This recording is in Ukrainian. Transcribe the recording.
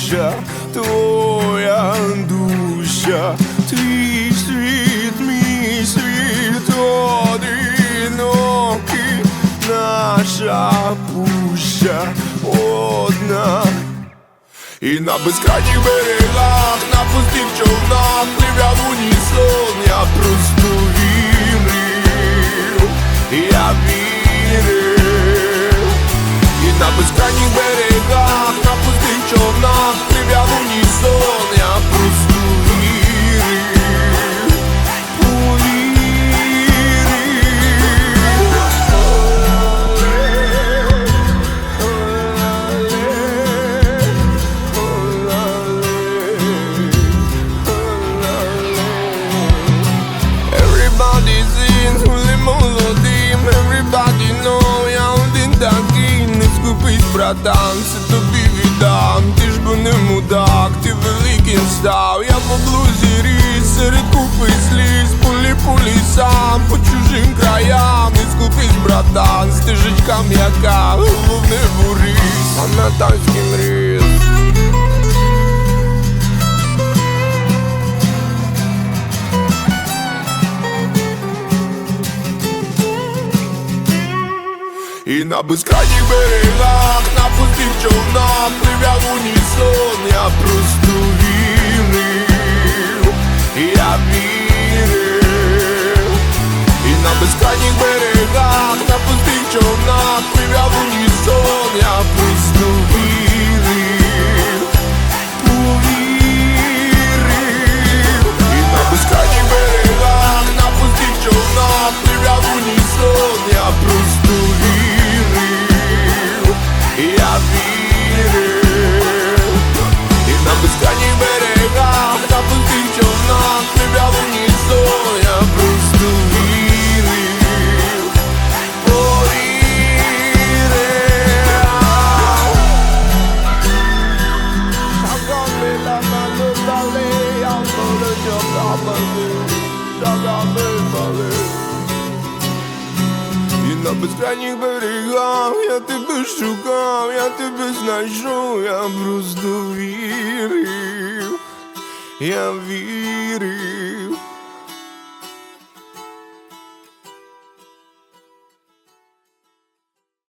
душа, твоя душа, твій світ, мій світ одинокий, наша пуща одна. І на безкрайніх берегах, на пустих човнах пливе в унісон, я просто вірив, я вірив. І на безкрайніх берегах, на пустих човнах пливе в унісон, я просто вірив, братан, все тобі віддам, ти ж бо не мудак, ти великим став. Я по блузі ріс, серед купи сліз, по лісам, по чужим краям. Не скупись, братан, стежечка м'яка, головне бурись, а на танський мріз. І на безкрайніх берегах, на пустих човнах пливе в унісон, я просто вірив, я вірив. І на безкрайніх берегах, на пустих човнах пливе в унісон, я просто вірив, повірив. І на безкрайніх берегах, на пустих човнах пливе в унісон, я просто вірив, я вірив. І на безкрайніх берегах, на пустих човнах пливе в унісон, я просто вірив, повірив. І на безкрайніх берегах я тебе шукав, я тебе знайшов, я просто вірив, я вірив.